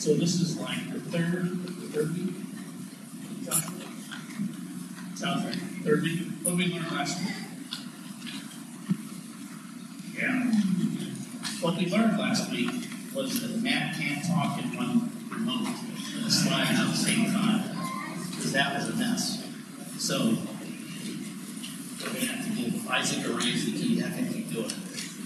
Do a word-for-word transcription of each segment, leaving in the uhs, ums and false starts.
So this is like the third, third week. Sounds right. Third week. What did we learn last week? Yeah. What we learned last week was that Matt can't talk in one remote and slide at the same time, because that was a mess. So we're going to have to give Isaac a raise to keep that and keep doing it.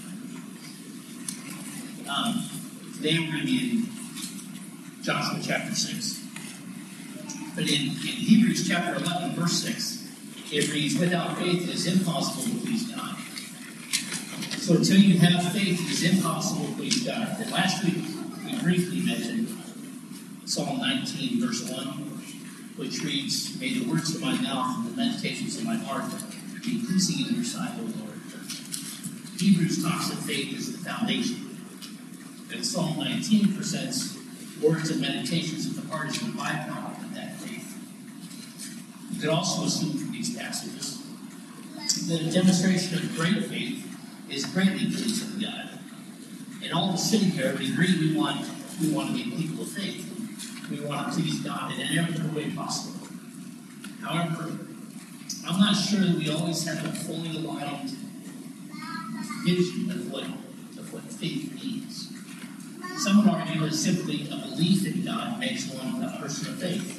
Um, today we're going to be in Joshua chapter six. But in, in Hebrews chapter eleven, verse six, it reads, without faith it is impossible to please God. So until you have faith, it is impossible to please God. And last week, we briefly mentioned Psalm nineteen, verse one, which reads, may the words of my mouth and the meditations of my heart be pleasing in your sight, O Lord. Hebrews talks that faith is the foundation. And Psalm nineteen presents words and meditations of the heart as the byproduct of that faith. You could also assume from these passages that a demonstration of great faith is greatly pleasing to God. And all of us sitting here, we agree we want we want to be people of faith. We want to please God in every way possible. However, I'm not sure that we always have a fully aligned vision of what, of what faith means. Some would argue that simply a belief in God makes one a person of faith.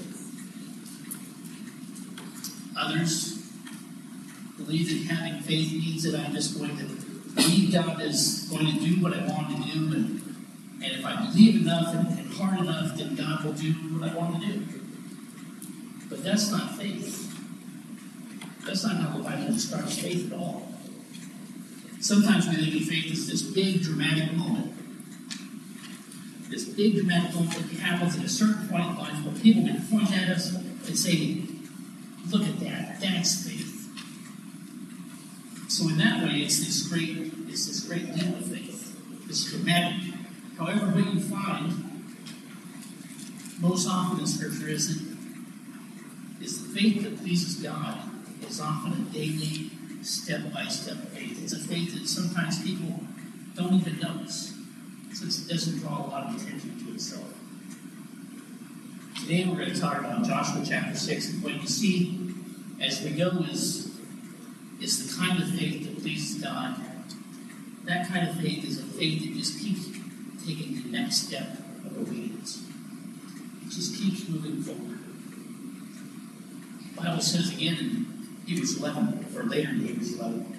Others believe that having faith means that I'm just going to believe God is going to do what I want to do, and, and if I believe enough and, and hard enough, then God will do what I want to do. But that's not faith. That's not how the Bible describes faith at all. Sometimes we think of faith as this big dramatic moment. This big dramatic moment that happens at a certain point in life where people can point at us and say, look at that, that's faith. So in that way, it's this great, it's this great leap of faith, this dramatic. However, what you find most often in Scripture is that is the faith that pleases God is often a daily, step-by-step faith. It's a faith that sometimes people don't even notice, since it doesn't draw a lot of attention to itself. Today we're going to talk about Joshua chapter six, and what you see as we go is, is the kind of faith that pleases God. That kind of faith is a faith that just keeps taking the next step of obedience. It just keeps moving forward. The Bible says again in Hebrews eleven, or later in Hebrews eleven,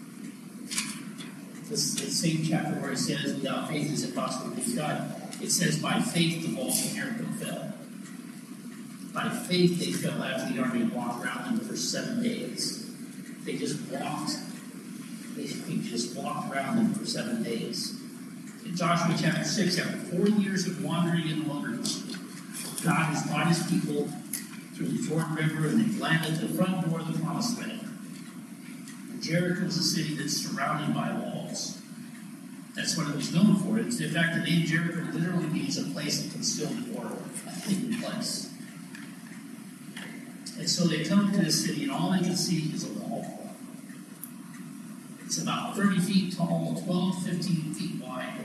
this is the same chapter where it says, without faith it is impossible to please God. It says, by faith the walls of Jericho fell. By faith they fell after the army walked around them for seven days. They just walked. They just walked around them for seven days. In Joshua chapter six, after forty years of wandering in the wilderness, God has brought his people through the Jordan River, and they've landed at the front door of the Promised Land. Jericho is a city that's surrounded by walls. That's what it was known for. It's, in fact, the name Jericho literally means a place of concealed horror, a hidden place. And so they come to this city, and all they can see is a wall. It's about thirty feet tall, twelve, fifteen feet wide.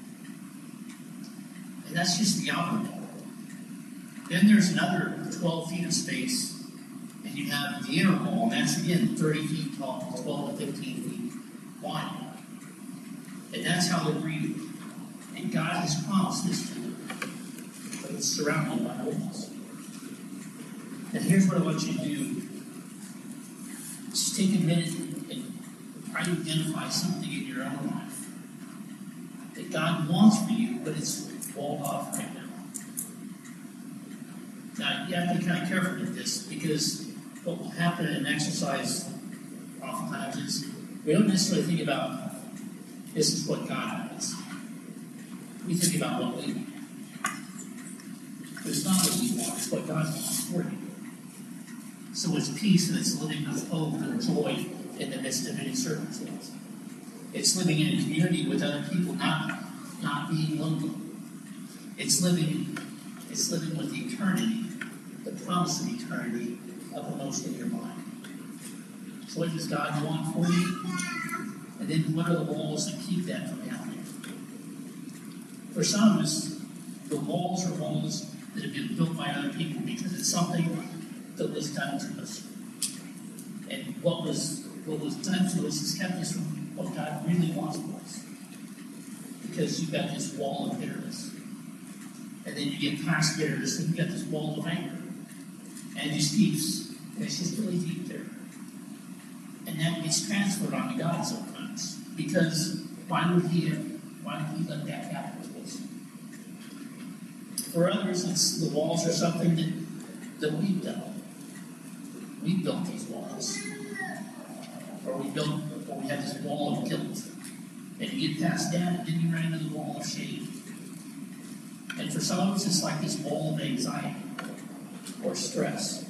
And that's just the outer wall. Then there's another twelve feet of space, and you have the inner wall, and that's again thirty feet tall, twelve to fifteen feet wide. And that's how they're greeted. And God has promised this to them, but it's surrounded by walls. And here's what I want you to do. Just take a minute and try to identify something in your own life that God wants for you, but it's walled off right now. Now, you have to be kind of careful with this, because what will happen in an exercise oftentimes is we don't necessarily think about this is what God wants. We think about what we want. But it's not what we want, it's what God wants for you. So it's peace, and it's living with hope and joy in the midst of any circumstance. It's living in a community with other people, not, not being lonely. It's living, it's living with eternity, the promise of eternity uppermost in your mind. So what does God want for you? And then what are the walls that keep that from happening? For some of us, The walls are walls that have been built by other people because it's something that was done to us. And what was what was done to us has kept us from what God really wants for us. Because you've got this wall of bitterness. And then you get past bitterness and you've got this wall of anger. And it just keeps, and it's just really deep there. And that gets transferred onto God sometimes. Because why would he why would he let that happen to us? For others, it's the walls are something that, that we've done. We built these walls. Or we built, or we have this wall of guilt. And you get past that, and then you run into the wall of shame. And for some of us, it's like this wall of anxiety or stress.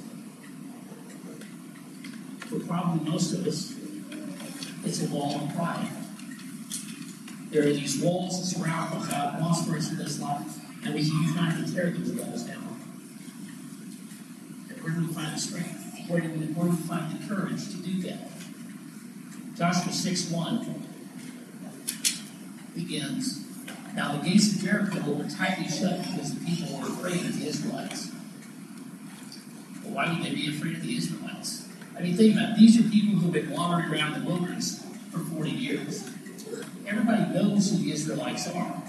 For probably most of us, it's a wall of pride. There are these walls that surround what God wants for us in this life, and we keep trying to tear those walls down. And where do we find the strength? Where do we, where do we find the courage to do that? Joshua six one begins, "Now the gates of Jericho were tightly shut because the people were afraid of the Israelites." Well, why would they be afraid of the Israelites? I mean, think about it. These are people who have been wandering around the wilderness for forty years. Everybody knows who the Israelites are.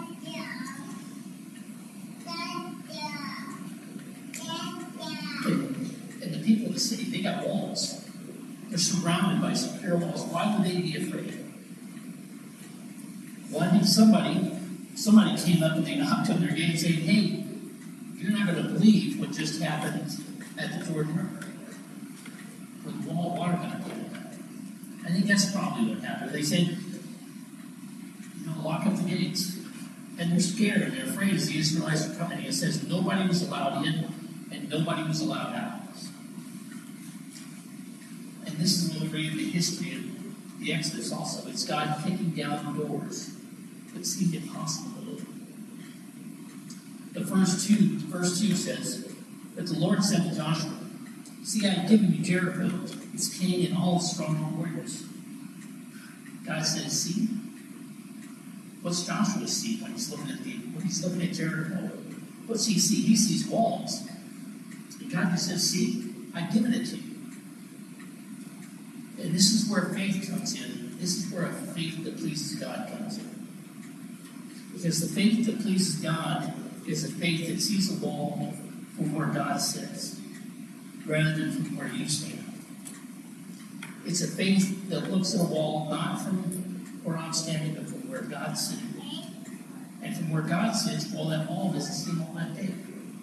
And, and the people of the city, they got walls. They're surrounded by secure walls. Why would they be afraid? Well, I think somebody, somebody came up and they knocked on their gate saying, "Hey, you're not going to believe what just happened at the Jordan River. With the wall of water coming down." I think that's probably what happened. They said, you know, lock up the gates. And they're scared and they're afraid as the Israelites are coming. It says nobody was allowed in and nobody was allowed out. And this is when we read the history of the Exodus also. It's God kicking down doors that seemed impossible to open. The first two, verse two says, "But the Lord said to Joshua, see, I have given you Jericho, its king, and all its strong warriors." God says, see? What's Joshua see when he's looking at the when he's looking at Jericho? What's he see? He sees walls. And God just says, see, I've given it to you. And this is where faith comes in. This is where a faith that pleases God comes in. Because the faith that pleases God is a faith that sees a wall from where God sits, rather than from where you stand. It's a faith that looks at a wall not from where I'm standing, but from where God's sitting. And from where God sits, well, that wall doesn't seem all that big.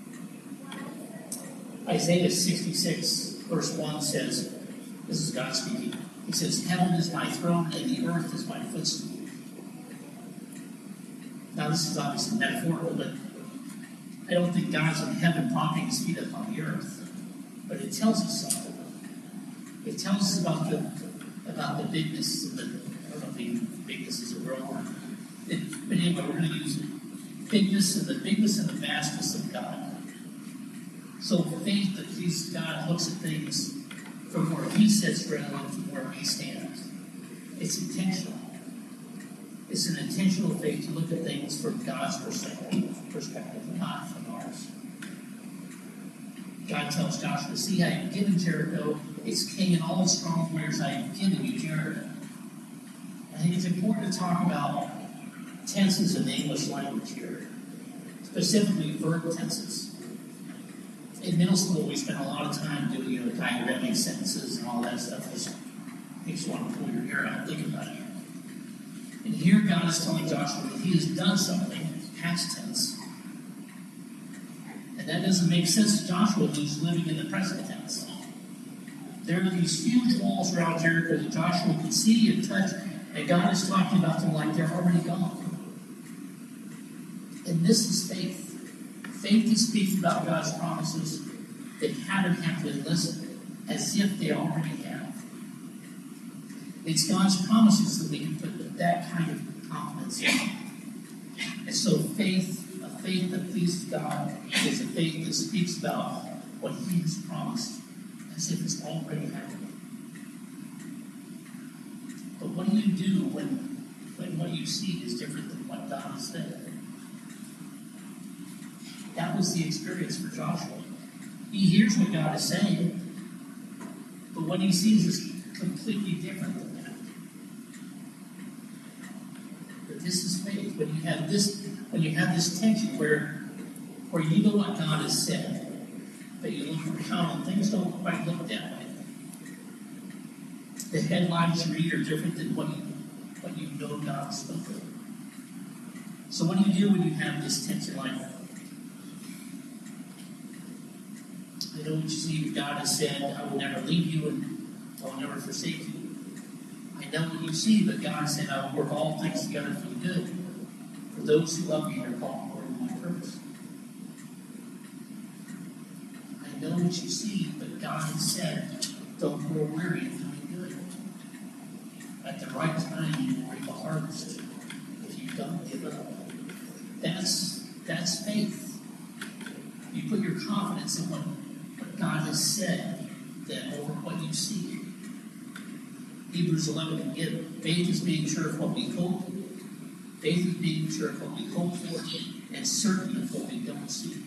Isaiah sixty-six, verse one says, this is God speaking, he says, "Heaven is my throne and the earth is my footstool." Now, this is obviously metaphorical, but I don't think God's in heaven propping his feet up on the earth. But it tells us something. It tells us about the about the bigness of the, I don't know if bigness is a real word. It, but anyway, we're going to use it. Bigness and the bigness and the vastness of God. So faith that pleases God looks at things from where he sits rather than from where he stands. It's intentional. It's an intentional faith to look at things from God's perspective, perspective, not from ours. God tells Joshua, see, I have given Jericho its king and all its strong warriors. I have given you Jericho. I think it's important to talk about tenses in the English language here, specifically verb tenses. In middle school, we spent a lot of time doing, you know, diagramming sentences and all that stuff. Just makes you want to pull your hair out and think about it. And here God is telling Joshua that he has done something, past tense. And that doesn't make sense to Joshua who's living in the present tense. There are these huge walls around Jericho that Joshua can see and touch, and God is talking about them like they're already gone. And this is faith. Faith that speaks about God's promises that haven't happened listed as if they already have. It's God's promises that we can put that kind of confidence in. And so faith, a faith that pleases God, is a faith that speaks about what he has promised as if it's already happened. But what do you do when, when what you see is different than what God has said? That was the experience for Joshua. He hears what God is saying, but what he sees is completely different than that. But this is faith. When you have this, when you have this tension where, where you know what God has said, but you look around and things don't quite look that way. The headlines you read are different than what you, what you know God spoke of. So what do you do when you have this tension like that? I know what you see. God has said, I will never leave you and I will never forsake you. I know what you see, but God said, I will work all things together for the good. For those who love me are called according to my purpose. I know what you see, but God has said, don't grow weary in doing good. At the right time, you will reap a harvest if you don't give up. That's, that's faith. You put your confidence in what, what God has said than over what you see. Hebrews eleven again. Faith is being sure of what we hope. Faith is being sure of what we hope for and certain of what we don't see.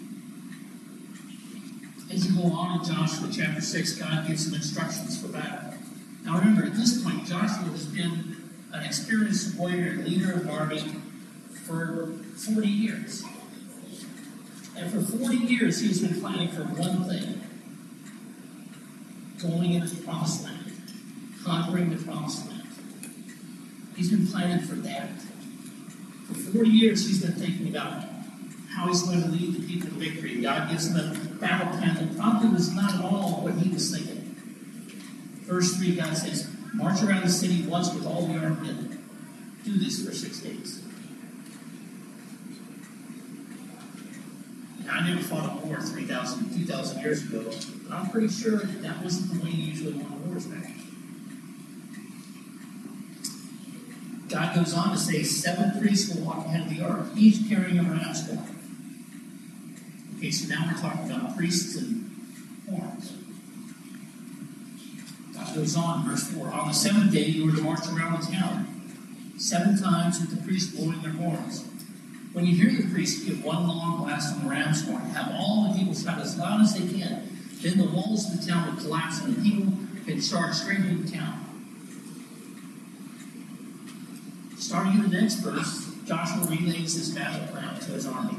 As you go on in Joshua chapter six, God gives some instructions for battle. Now remember, at this point, Joshua has been an experienced warrior and leader of an army for forty years. And for forty years, he's been planning for one thing. Going into the promised land. Conquering the promised land. He's been planning for that. For forty years, he's been thinking about how he's going to lead the people to victory. God gives him a battle plan that probably was not at all what he was thinking. Verse three, God says, march around the city once with all the armed men. Do this for six days. Now, I never fought a war three thousand, two thousand years ago, but I'm pretty sure that, that wasn't the way you usually won wars back then. God goes on to say, seven priests will walk ahead of the ark, each carrying a ram's horn. Okay, so now we're talking about priests and horns. God goes on, verse four. On the seventh day, you were to march around the town seven times with the priests blowing their horns. When you hear the priests give one long blast on the ram's horn, have all the people shout as loud as they can. Then the walls of the town will collapse and the people can charge straight into the town. Starting in the next verse, Joshua relays his battle plan to his army.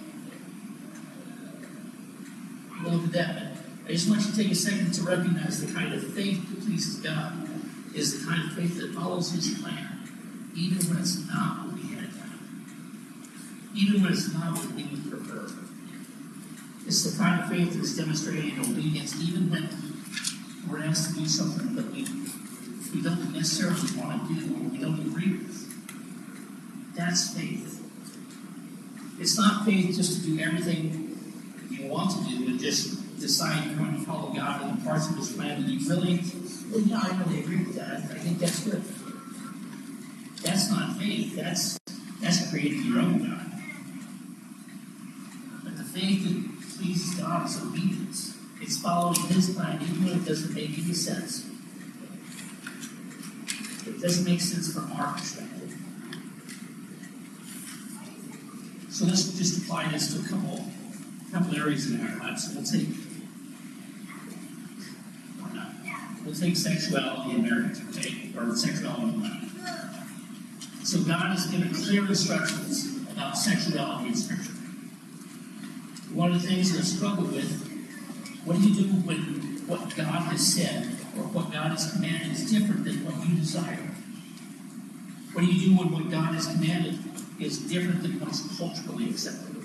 Look at that. I just want you to take a second to recognize the kind of faith that pleases God is the kind of faith that follows his plan, even when it's not what we had planned. Even when it's not what we would prefer. It's the kind of faith that's demonstrated in obedience, even when we're asked to do something that we, we don't necessarily want to do or we don't agree with. That's faith. It's not faith just to do everything you want to do and just decide you're going to follow God in the parts of his plan that you really, well, yeah, I really agree with that. I think that's good. That's not faith. That's that's creating your own God. But the faith that pleases God is obedience. It's following his plan, even when it doesn't make any sense. It doesn't make sense from our perspective. So let's just apply this to a couple, couple areas in our lives. So we'll take, or not, we'll take sexuality in marriage, okay, or sexuality in life. So God has given clear instructions about sexuality in Scripture. One of the things that I struggle with, what do you do when what God has said or what God has commanded is different than what you desire? What do you do when what God has commanded is different than what's culturally acceptable?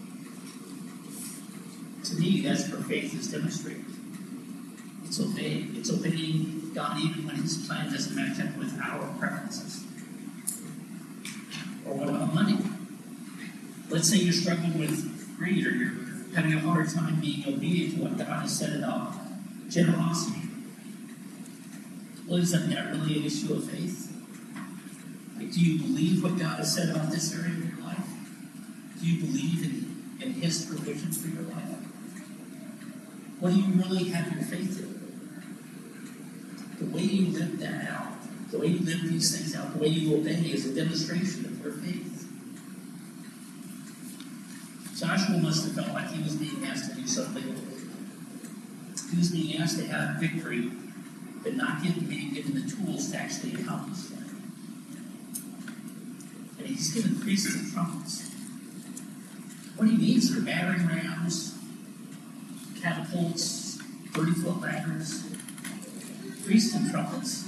To me, that's where faith is demonstrated. It's obeying. It's obeying God even when his plan doesn't match up with our preferences. Or what about money? Let's say you're struggling with greed or you're having a hard time being obedient to what God has said about generosity. Well, isn't that really an issue of faith? Like, do you believe what God has said about this area of your life? Do you believe in, in his provision for your life? What do you really have your faith in? The way you live that out, the way you live these things out, the way you obey is a demonstration of your faith. Joshua Joshua must have felt like he was being asked to do something. He was being asked to have victory, but not given, being given the tools to actually accomplish that. And he's given priests and trumpets. What he needs are battering rams, catapults, thirty-foot ladders, priests and trumpets.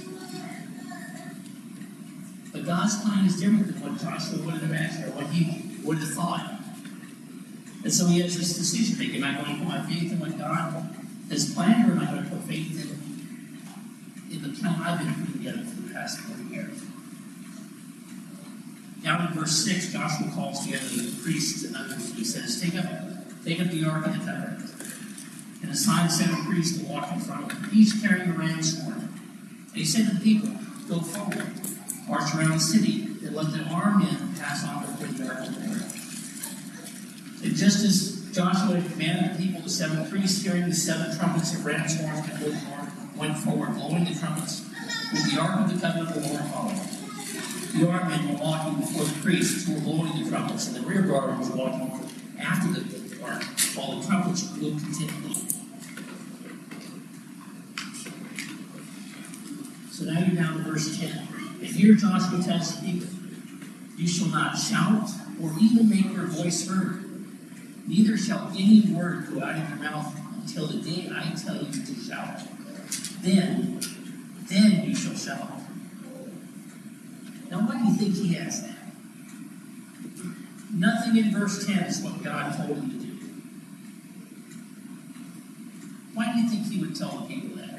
But God's plan is different than what Joshua would have imagined or what he would have thought. And so he has this decision making. Am I going to put my faith in what God has planned, or am I going to put faith in, in the plan I've been putting together for the past forty years? Down in verse six, Joshua calls together the priests and others. He says, Take up, take up the Ark of the Covenant, and assign seven priests to walk in front of him, each carrying a ram's horn. And he said to the people, Go forward, march around the city, and let the armed men pass on before the Ark of the Lord. And just as Joshua had commanded the people, the seven priests carrying the seven trumpets of ram's horns before the Lord went forward, blowing the trumpets, with the Ark of the Covenant of the Lord following. The armed men were walking before the priests who were blowing the trumpets, and the rear guard was walking after the ark, while the trumpets blew continually. So now you're down to verse ten. And here Joshua tells the people, You shall not shout or even make your voice heard. Neither shall any word go out of your mouth until the day I tell you to shout. Then, then you shall shout. Now, why do you think he asked that? Nothing in verse ten is what God told him to do. Why do you think he would tell the people that?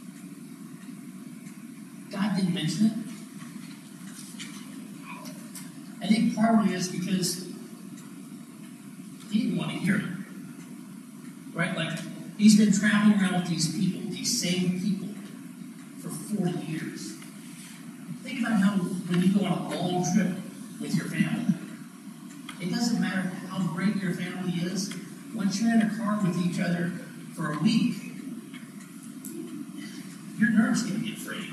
God didn't mention it. I think part of it is because he didn't want to hear it. Right? Like, he's been traveling around with these people, these same people, for forty years. Think about how when you go on a long trip with your family, it doesn't matter how great your family is. Once you're in a car with each other for a week, your nerves can get frayed.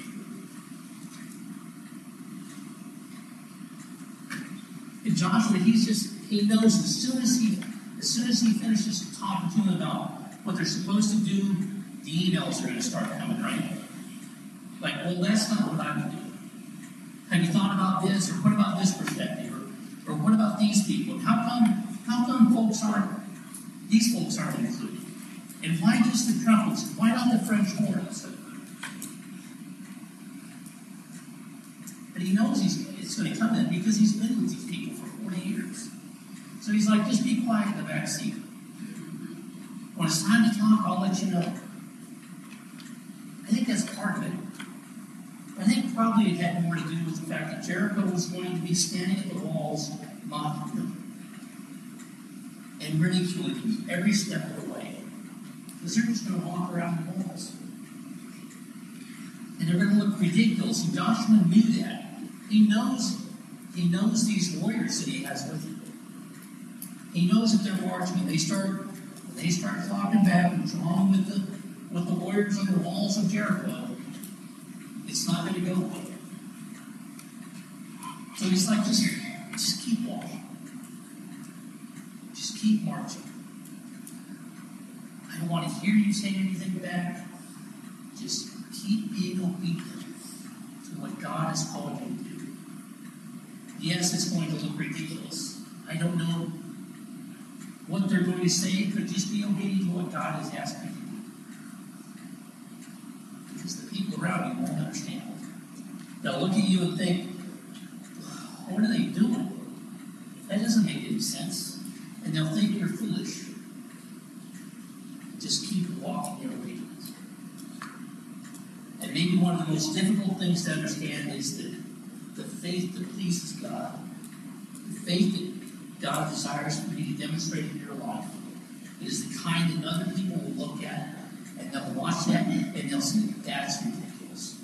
And Joshua, he's just, he knows as soon as he, as soon as he finishes talking to them about what they're supposed to do, the emails are going to start coming, right? Like, well, that's not what I would do. Have you thought about this? Or what about this perspective? Or, or what about these people? How come, how come folks aren't, these folks aren't included? And why just the trumpets? Why not the French horns? But he knows he's, it's going to come in because he's been with these people for forty years. So he's like, just be quiet in the back seat. When it's time to talk, I'll let you know. I think that's part of it. I think probably it had more to do with the fact that Jericho was going to be standing at the walls, mocking them, and ridiculing them every step of the way. Because they're just going to walk around the walls. And they're going to look ridiculous. And Joshua knew that. He knows, he knows these warriors that he has with him. He knows that they're marching, and they start, when they start flocking back and drawing with the with the warriors on the walls of Jericho. It's not going to go well. So he's like, just, just keep walking. Just keep marching. I don't want to hear you say anything back. Just keep being obedient to what God has called you to do. Yes, it's going to look ridiculous. I don't know what they're going to say. It could just be obedient to what God has asked you to do. Because the people around you won't understand. They'll look at you and think, what are they doing? That doesn't make any sense. And they'll think you're foolish. Just keep walking in obedience. And maybe one of the most difficult things to understand is that the faith that pleases God, the faith that God desires for you to demonstrate in your life, is the kind that other people will look at and they'll watch that and they'll say, that's ridiculous.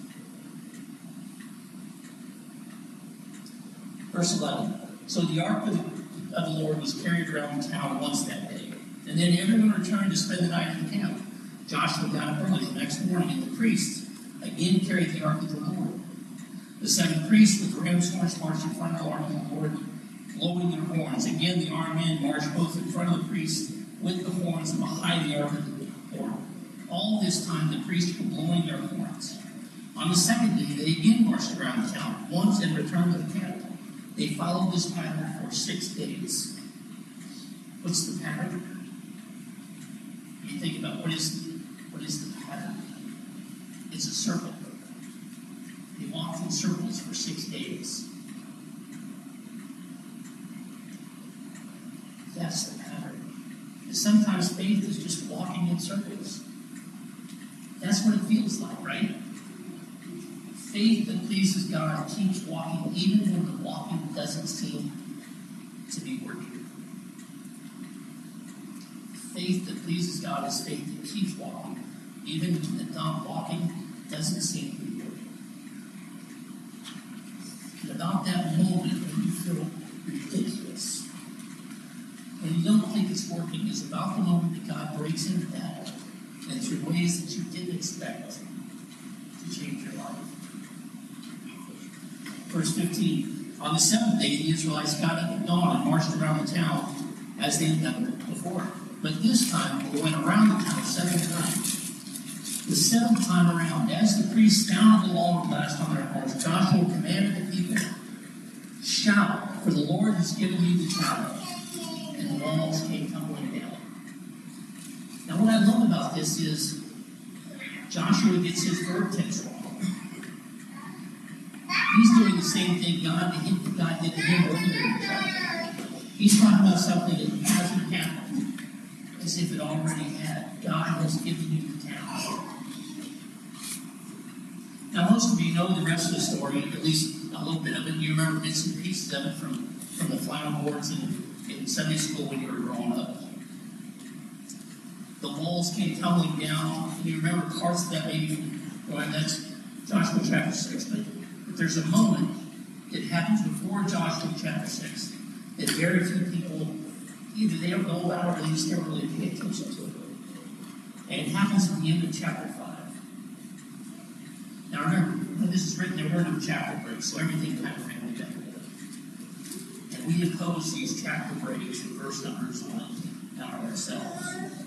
Verse eleven. So the ark of the, of the Lord was carried around the town once that day. And then everyone returned to spend the night in the camp. Joshua got up early the next morning, and the priests again carried the ark of the Lord. The seven priests with ram's horns marched in front of the ark of the Lord, blowing their horns. Again, the armed men marched both in front of with the horns behind the ark of the horn. All this time the priests were blowing their horns. On the second day, they again marched around the town once and returned to the camp. They followed this pattern for six days. What's the pattern? You think about what is what is the pattern? It's a circle. They walked in circles for six days. That's the pattern. And sometimes faith is just walking in circles. That's what it feels like, right? Faith that pleases God keeps walking even when the walking doesn't seem to be working. Faith that pleases God is faith that keeps walking even when the not walking doesn't seem to be working. And about that moment when you feel ridiculous, when you don't think it's working, is about the moment that God breaks into that and through ways that you didn't expect to change your life. Verse fifteen, on the seventh day, the Israelites got up at dawn and marched around the town as they had done before. But this time, they went around the town seven times. The seventh time around, as the priests sounded the long blast on their horns, Joshua commanded the people, shout, for the Lord has given you the town. And the walls came tumbling down. Now, what I love about this is Joshua gets his verb tense wrong. He's doing the same thing God did, God did to him earlier. He's talking about something that hasn't happened, as if it already had. God has given you the town. Now, most of you know the rest of the story, at least a little bit of it. You remember bits and pieces of it from, from the flannel boards in, in Sunday school when you were growing up. The walls came tumbling down. And you remember parts of that maybe, well, that's Joshua chapter six. But, but there's a moment that happens before Joshua chapter six that very few people, either they don't know about it or they just never really pay attention to it. And it happens at the end of chapter five. Now remember, when this is written, there were no chapter breaks, so everything kind of ran together. And we oppose these chapter breaks and verse numbers on ourselves.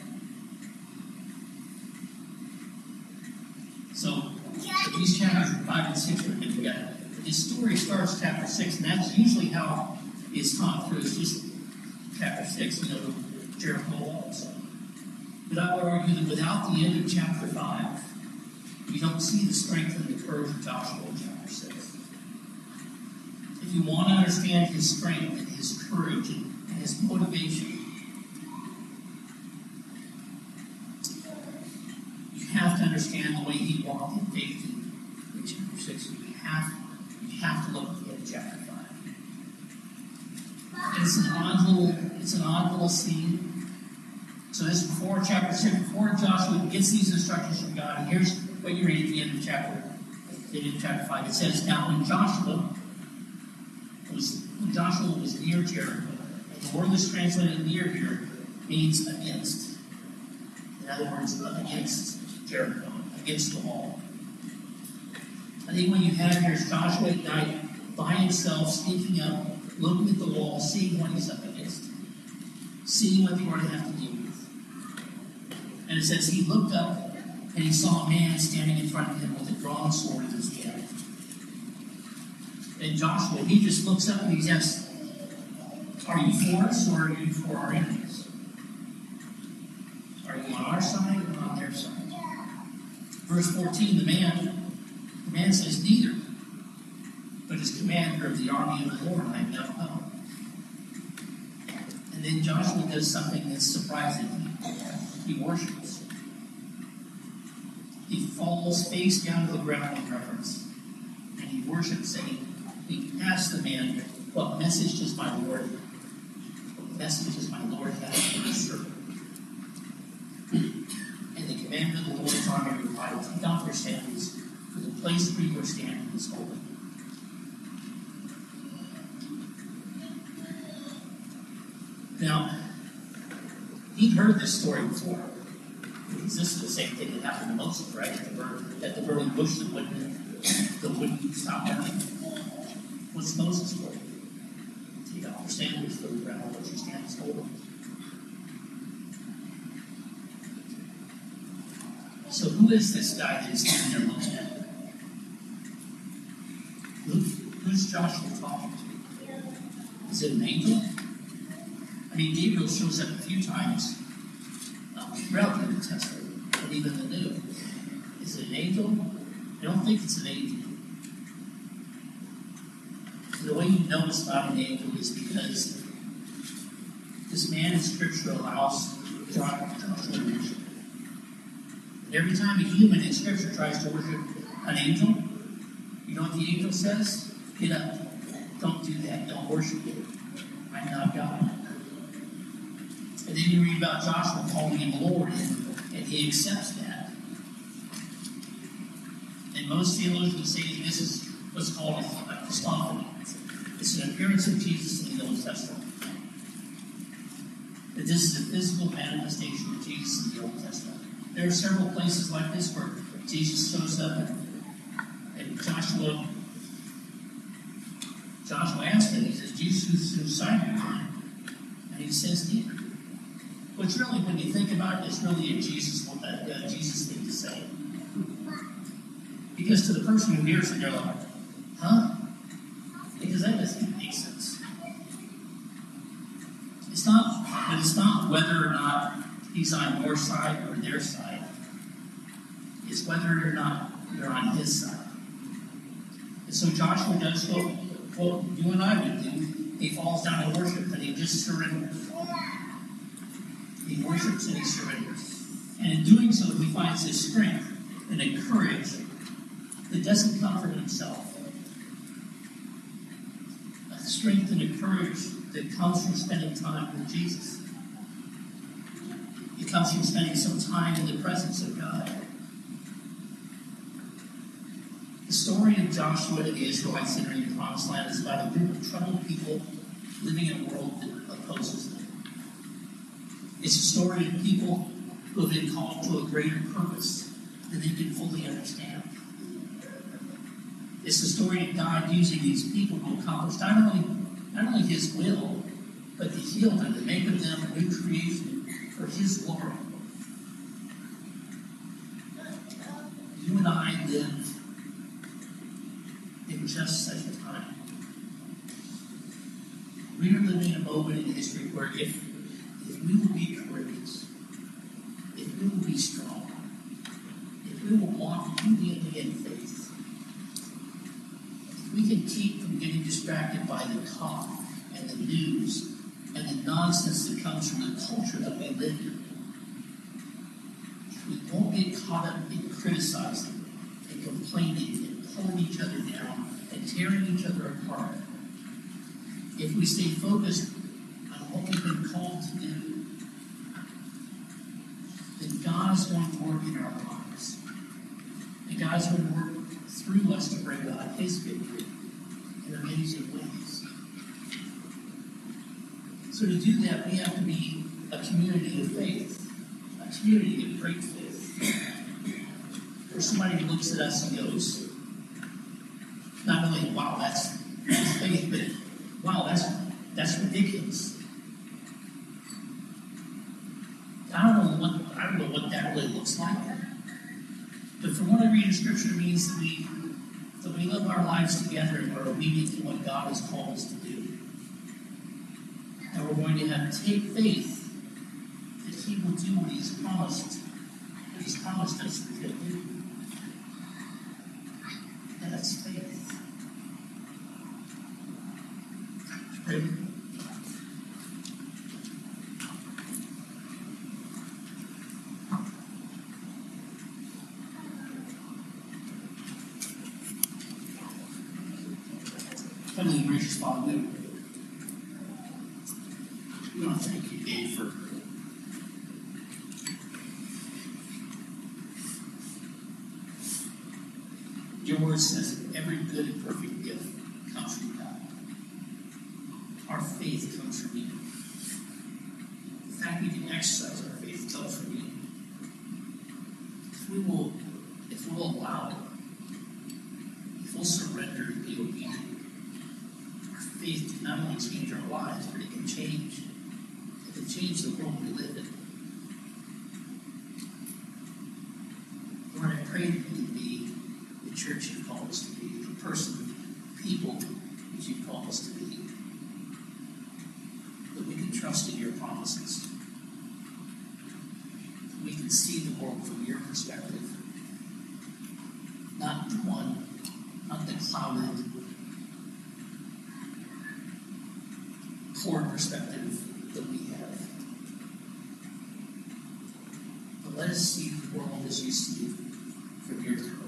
So, these chapters five and six are written together. This story starts chapter six, and that's usually how it's taught through. It's just chapter six, you know, Jericho walls. But I would argue that without the end of chapter five, you don't see the strength and the courage of Joshua in chapter six. If you want to understand his strength and his courage and, and his motivation, you have to understand the way he walked in faith in, in chapter six. You have, you have to look at the end of chapter five. And it's an odd little, it's an odd little scene. So this is before chapter six, before Joshua gets these instructions from God. And here's what you read at the end of chapter, at the end of chapter five. It says, now when Joshua was when Joshua was near Jericho, and the word that's translated near here means against. In other words, against Jericho, against the wall. I think when you have here is Joshua at night by himself, sneaking up, looking at the wall, seeing what he's up against, seeing what they're going to have to deal with. And it says he looked up and he saw a man standing in front of him with a drawn sword in his hand. And Joshua, he just looks up and he asks, are you for us or are you for our enemies? Are you on our side or on their side? Verse fourteen, the man, the man says, neither, but as commander of the army of the Lord, I have now come. And then Joshua does something that's surprising. He worships. He falls face down to the ground in reverence. And he worships, saying, he asks the man, what message does my Lord, what message does my Lord have for his servant? And the commander of the Lord's army replied, take off your sandals, for the place where you are standing is holy. Now, he'd heard this story before. Because this is the same thing that happened to Moses, right? At the, burn, at the burning bush that wouldn't, that wouldn't stop burning. What's Moses' story? Take off your sandals for the ground on which you stand is holy. So who is this guy that is standing there looking at? Who, who's Joshua talking to? Is it an angel? I mean, Gabriel shows up a few times uh, throughout the New Testament, and even the New. Is it an angel? I don't think it's an angel. The way you know it's not an angel is because this man in Scripture allows Joshua to worship. And every time a human in Scripture tries to worship an angel, you know what the angel says? Get up. Don't do that. Don't worship it. I'm not God. And then you read about Joshua calling him Lord, and, and he accepts that. And most theologians say this is what's called a Christophany. It's an appearance of Jesus in the Old Testament. That this is a physical manifestation of Jesus in the Old Testament. There are several places like this where Jesus shows up and, and Joshua Joshua asks him, he says, Jesus, whose side are you on? And he says, neither. Which really, when you think about it, it's really a Jesus, uh, uh, Jesus thing to say. Because to the person who hears it, they're like, huh? Because that doesn't make sense. It's not, but it's not whether or not he's on your side or their side. It's whether or not you're on his side. And so Joshua does what, what you and I would do. He falls down and worships, and he just surrenders. He worships and he surrenders. And in doing so, he finds his strength and a courage that doesn't come from himself. A strength and a courage that comes from spending time with Jesus. It comes from spending some time in the presence of God. The story of Joshua and the Israelites entering the Promised Land is about a group of troubled people living in a world that opposes them. It's a story of people who have been called to a greater purpose than they can fully understand. It's the story of God using these people to accomplish not only, not only His will, but to heal them, to make of them a new creation for His glory. You and I live in just such a time. We are living in a moment in history where if, if we will be courageous, if we will be strong, if we will walk obediently in faith, if we can keep from getting distracted by the talk and the news and the nonsense that comes from the culture that we live in, if we won't get caught up in criticizing and complaining and pulling each other down and tearing each other apart, if we stay focused on what we've been called to do, then God is going to work in our lives. And God is going to work through us to bring God His victory in amazing ways. So to do that, we have to be a community of faith, a community of great faith, where somebody looks at us and goes, not only, wow, that's, that's faith, but wow, that's that's ridiculous. I don't know what I don't know what that really looks like. But from what I read in Scripture, it means that we that we live our lives together and we're obedient to what God has called us to do. And we're going to have to take faith that He will do what He's promised, what He's promised us that He'll do. And that's faith. Pray. Heavenly gracious Father, we we want to thank you, Dave, for your word says that every good and perfect gift comes from God. Our faith comes from you. The fact we can exercise our faith comes from you. If we will, if we will allow it, if we'll surrender and be obedient, our faith can not only change our lives, but it can change. It can change the world we live in. pray that we can be the church you've called us to be, the person, people that you've called us to be. That we can trust in your promises. That we can see the world from your perspective. Not the one, not the clouded, poor perspective that we have. But let us see the world as you see it from your throne.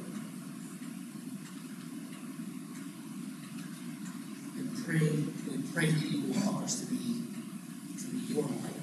And pray, we pray that you will help us to be, to be your light.